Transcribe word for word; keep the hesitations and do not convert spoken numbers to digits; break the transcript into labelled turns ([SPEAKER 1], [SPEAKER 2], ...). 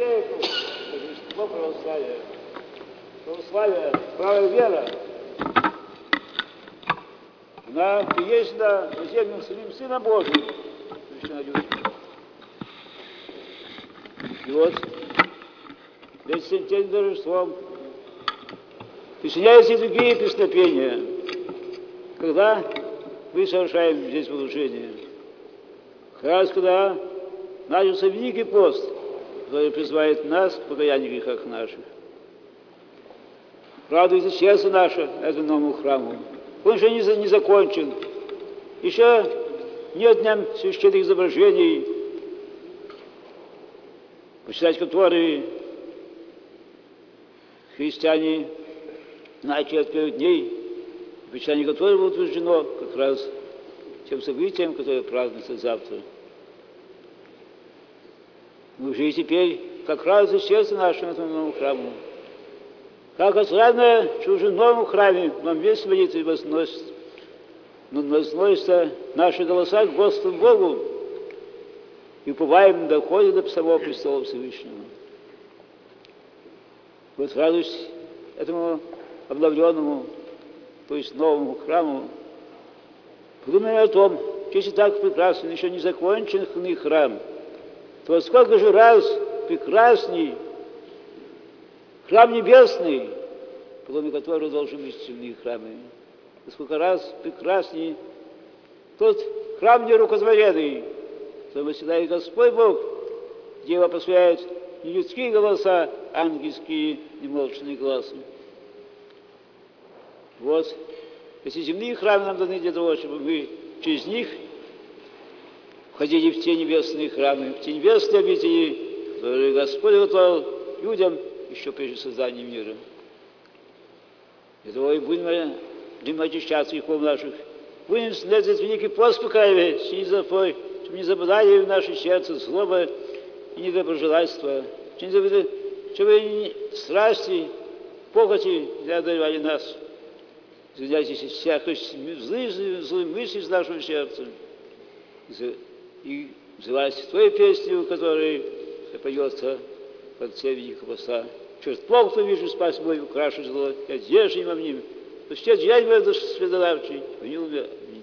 [SPEAKER 1] церковь, торжество православия. Православие, правая вера, она и есть на землю самим Сыном Божьим. И вот, этим тем торжеством присоединяются и другие песнопения, когда мы совершаем здесь служение. Как раз когда начался Великий пост, который призывает нас к покаянию в грехах наших. Радуется сердце наше этому новому храму. Он еще не, не закончен. Еще нет дня священных изображений, почитать которые христиане начали от первых дней, почитание которых было утверждено как раз тем событием, которое празднуется завтра. Мы уже и теперь как радуется сердце наше этому новому храму. Как отрадно, что уже в новом храме нам весь молитвы возносит, но возносятся наши голоса к Господу Богу и уповаем доходит до самого престола Всевышнего. Вот радуюсь этому обновленному, то есть новому храму, подумай о том, если так прекрасен, еще не законченный храм, то сколько же раз прекрасней храм небесный, кроме которого должны быть земные храмы. И сколько раз прекрасней тот храм нерукотворенный, что восседает Господь Бог, где его посвящают не людские голоса, а ангельские немолчные голоса. Вот, эти земные храмы нам даны для того, чтобы мы через них входили в те небесные храмы, в те небесные обители, которые Господь готовил людям еще прежде создания мира. Для того и будем, будем очищаться грехов наших. Будем на этот великий пост покаивая, сидеть за тобой, чтобы не забывали в наше сердце злоба и недоброжелательство, чтобы страсти, похоти не одолевали нас. Извиняйтесь из всякой злые, злые мысли из нашего сердца. И взывайте Твою песню, которая поется в конце великого поста. Черт Бог, кто вижу, спас мой, украшу зло, и одежды им омним. Пусть одеяние мое святодавчий, помилуй меня.